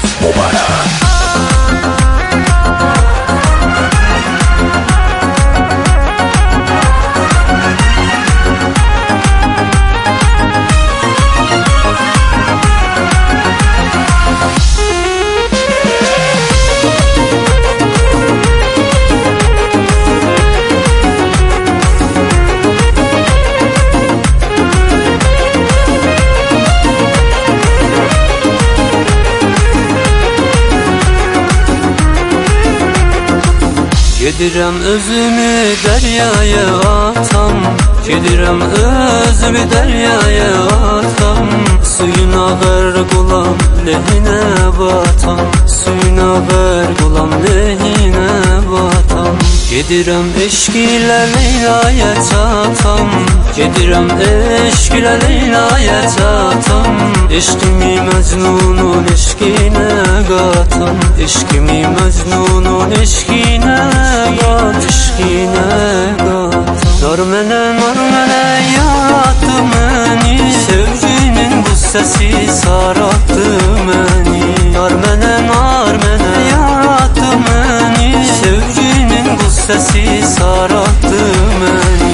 Gedirem özümü deryaya atam, gedirem özümü deryaya atam. Suyuna ver gulam lehine batam, suyuna ver gulam lehine batam. Gedirem eşk ile Leyla'ya çatam, gedirem eşk ile Leyla'ya çatam. Eşkimi Mecnun'un eşkine qatam, eşkimi Mecnun'un eşkine qat, eşkine qat. Nar mənə yaratdı məni, sevginin bu səsi saraltdı məni. Nar mənə yaratdı məni, sevginin bu səsi saraltdı məni.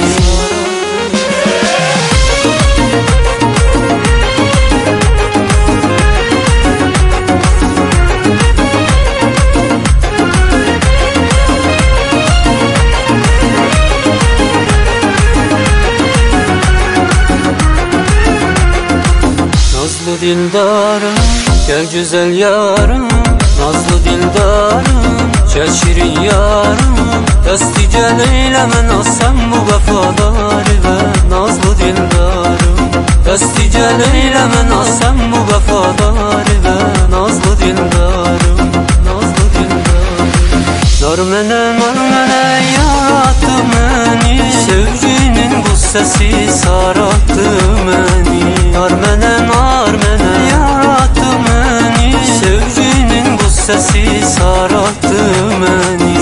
Nazlı dildarım, gel güzel yarım. Nazlı dildarım, gel şirin yarım. Desti gel eyleme nasem bu vefadarı ve nazlı dildarım. Desti gel eyleme nasem bu vefadarı ve nazlı dildarım, nazlı dildarım. Nar mənə yaratdı məni, sevginin bu səsi saraltdı məni. Nar mənə yaratdı məni, sevginin bu səsi saraltdı məni.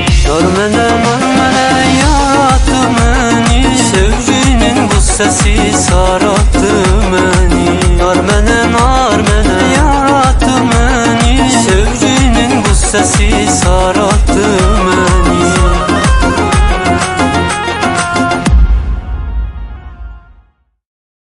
Nar mənə yaratdı məni, sevginin bu səsi